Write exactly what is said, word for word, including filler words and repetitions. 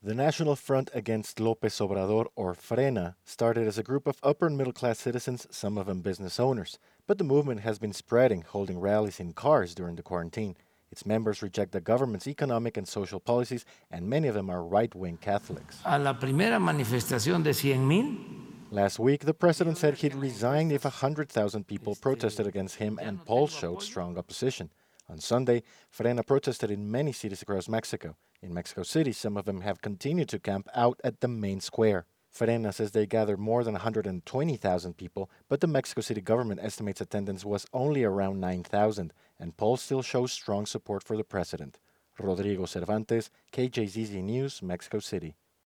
The National Front Against López Obrador, or FRENA, started as a group of upper and middle-class citizens, some of them business owners. But the movement has been spreading, holding rallies in cars during the quarantine. Its members reject the government's economic and social policies, and many of them are right-wing Catholics. A la primera manifestación de cien mil. Last week, the president said he'd resign if one hundred thousand people protested against him, and polls showed strong opposition. On Sunday, FRENA protested in many cities across Mexico. In Mexico City, some of them have continued to camp out at the main square. FRENA says they gathered more than one hundred twenty thousand people, but the Mexico City government estimates attendance was only around nine thousand, and polls still show strong support for the president. Rodrigo Cervantes, K J Z Z News, Mexico City.